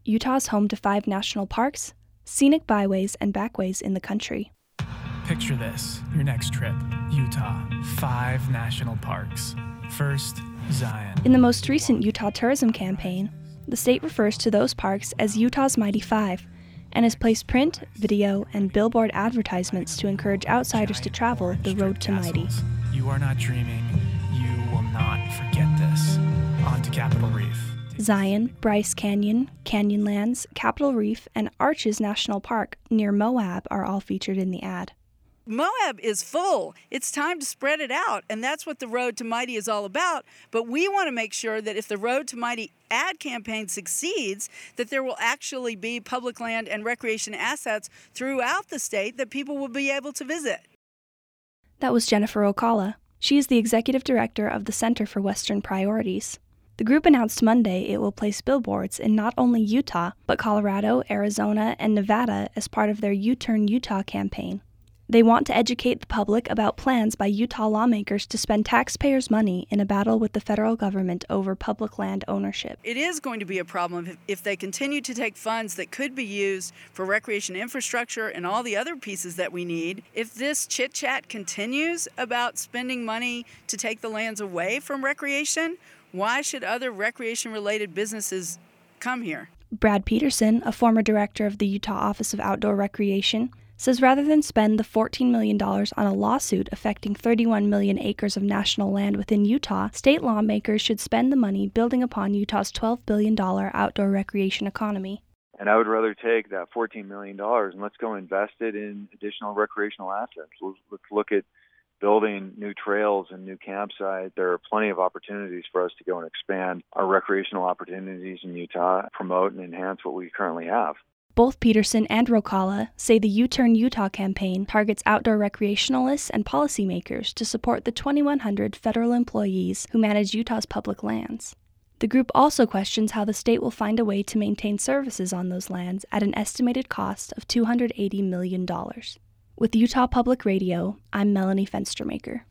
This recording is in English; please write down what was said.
Utah is home to 5 national parks, scenic byways, and backways in the country. Picture this, your next trip, Utah, 5 national parks. First, Zion. In the most recent Utah tourism campaign, the state refers to those parks as Utah's Mighty Five and has placed print, video, and billboard advertisements to encourage outsiders to travel the road to Mighty. You are not dreaming. You will not forget this. On to Capitol Reef. Zion, Bryce Canyon, Canyonlands, Capitol Reef, and Arches National Park near Moab are all featured in the ad. Moab is full. It's time to spread it out, and that's what the Road to Mighty is all about. But we want to make sure that if the Road to Mighty ad campaign succeeds, that there will actually be public land and recreation assets throughout the state that people will be able to visit. That was Jennifer Ocala. She is the executive director of the Center for Western Priorities. The group announced Monday it will place billboards in not only Utah, but Colorado, Arizona, and Nevada as part of their U-Turn Utah campaign. They want to educate the public about plans by Utah lawmakers to spend taxpayers' money in a battle with the federal government over public land ownership. It is going to be a problem if they continue to take funds that could be used for recreation infrastructure and all the other pieces that we need. If this chit-chat continues about spending money to take the lands away from recreation, why should other recreation-related businesses come here? Brad Peterson, a former director of the Utah Office of Outdoor Recreation, says rather than spend the $14 million on a lawsuit affecting 31 million acres of national land within Utah, state lawmakers should spend the money building upon Utah's $12 billion outdoor recreation economy. And I would rather take that $14 million and let's go invest it in additional recreational assets. Let's look at building new trails and new campsites. There are plenty of opportunities for us to go and expand our recreational opportunities in Utah, promote and enhance what we currently have. Both Peterson and Ocala say the U-Turn Utah campaign targets outdoor recreationalists and policymakers to support the 2,100 federal employees who manage Utah's public lands. The group also questions how the state will find a way to maintain services on those lands at an estimated cost of $280 million. With Utah Public Radio, I'm Melanie Fenstermaker.